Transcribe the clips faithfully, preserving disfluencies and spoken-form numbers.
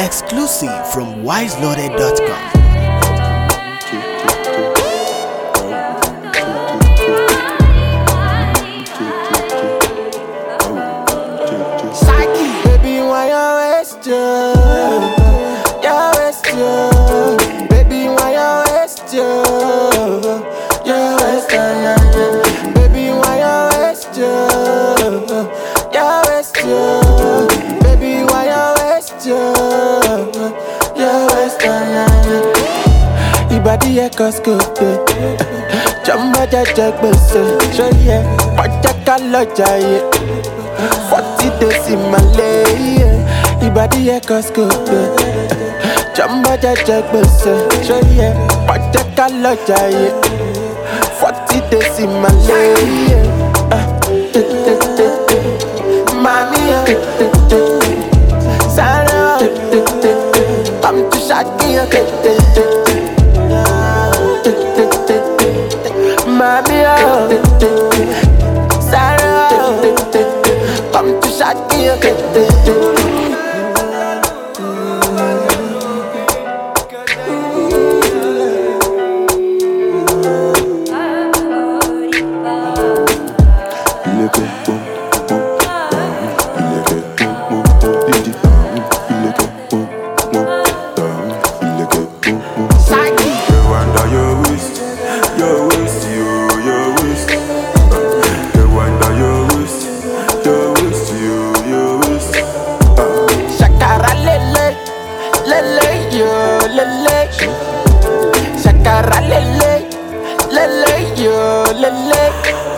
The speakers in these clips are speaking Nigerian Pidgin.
Exclusive from wise loaded dot com. Baby, why you waste you? You waste you. Baby, why you waste you? You waste you. Baby, why you waste you? You waste you. Baby, why you waste you? You waste you. Ibadi e koskope. Jamba jaja gbese. Show ye. Paja kaloja ye. Forty days in my lay. Ibadi e koskope. Jamba jaja gbese. Show ye. Paja kaloja ye. Forty days in my lay. Mami, Sarah, I'm too shaky. Mami, Sarah, I'm too shaky. Shakara lele, lele yo lele.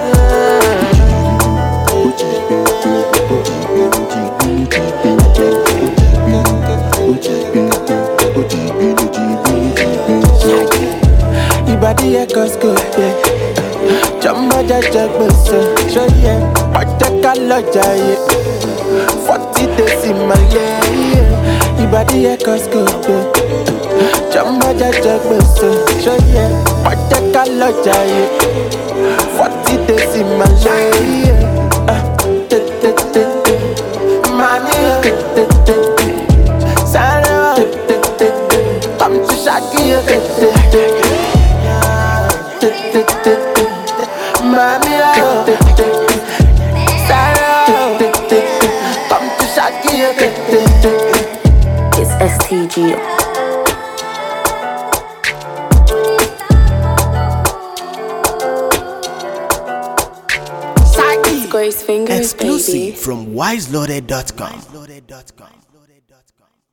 Ibadi e koskope, jamba jaja gbese. Show ye, paja kaloja ye. Forty days in my year. Ibadi e koskope. Jamba jaja gbese. Show ye, paja kaloja ye. Forty days in my life. Mami, Sarah, I'm too shaky. Mami, Sarah, I'm too shaky. It's S T G. Grace Fingers, Exclusive baby. from wise loaded dot com.